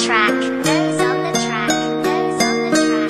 track. Those on the track. Those on the track.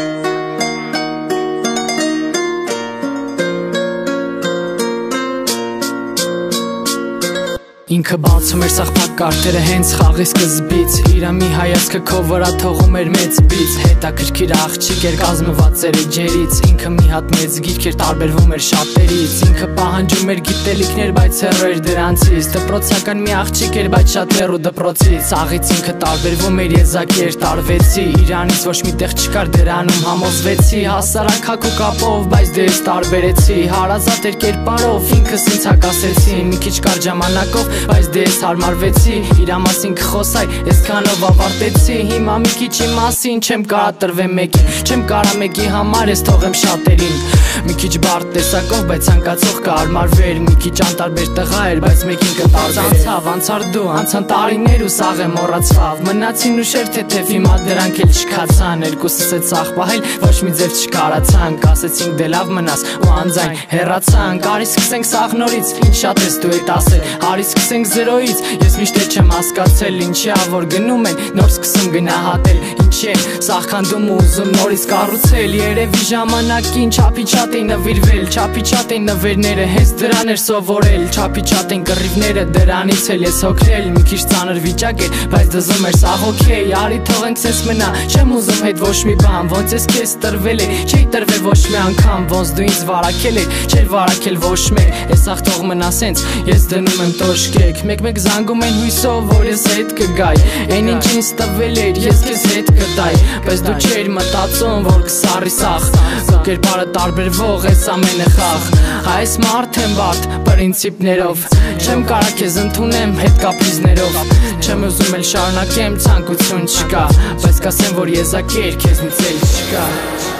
Ինքը բացում էր սաղբակ կարտերը հենց խաղի սկզբից Իրա մի հայացքը քո վրա թողում էր մեծ բիծ Հետաքրքիր աղջիկ էր կազմված էր ջերից Ինքը մի հատ մեծ գիրք էր տարբերվում էր շատերից Ինքը պահանջում էր գիտելիքներ բայց հեռու էր դրանցից Դպրոցական մի աղջիկ էր բայց շատ հեռու դպրոցից Աղից ինքը տարբերվում էր եզակի էր տարվեցի Իրանից ոչ մի տեղ չկար դրանում համոզվեցի Հասարակ հագու կապով բայց դե ես տարբերեցի Հարազատ էր կերպարով ինքս ինձ հակասեցի Մի քիչ կար ժամանակով Բայց դե ես հարմարվեցի, իրա մասին կխոսայ, ես քանով ավարտեցի Հիմա մի քիչի մասին չեմ կարա տրվեմ մեկին Չեմ կարա մեկի համար ես թողեմ շատերին Մի քիչ բարդ տեսակով, բայց ցանկացող կհարմարվեր Մի քիչ անտարբեր տղա էր, բայց մեկին կտարբեր Անցավ դու, անցան տարիներ ու սաղ է մոռացավ Մնացին ուշեր թեթև, հիմա դրանք էլ չքացան Երկուսս էտ սաղ պահել, ոչ մի ձև չկարացանք Ասեցինք դե լավ մնաս ու անձայն հեռացանք Արի սկսենք սաղ նորից, ինչ շատ ես դու էտ ասել Արի սկսենք զերոյից, ես միշտ չեմ հասկացել Ինչի ա որ գնում են, նոր սկսում գնահատել Ինչի են, սաղքանդում ու ուզում նորից կառուցել Երևի ժամանակին չափի շատ էին նվիրվել Չափի շատ էին նվերները, հենց դրան էր սովորել Չափի շատ էին կռիվները, դրանից էլ ես հոգնել Մի քիչ ծանր վիճակ էր, բայց դզում էր սաղ օքեյ Արի թողենք սենց մնա, չեմ ուզում հետ ոչ մի բան Ոնց ես քեզ տրվել է, չէի տրվել ոչ մի անգամ Ոնց դու ինձ վարակել էր, չէր վարակել ոչ մեկ Ես աղ թող մնա սենց, ես դնում եմ տոշկեք Մեկ-մեկ զանգում են հույսով, որ ես հետ կգայ Են ինչ ինձ տվել էր, ես քեզ հետ կտայ Բայց դու չէր մտածում, որ կսարի սաղ Քո կերպարը տարբերվող ես ամենը խաղ Այս մարդ եմ բարդ, պրինցիպներով Չեմ կարա քեզ ընդունեմ հետ կապրիզներով Չեմ ուզում էլ շարունակեմ, ցանկություն չկա Բայց կասեմ, որ եզակի էր քեզնից էլ չկա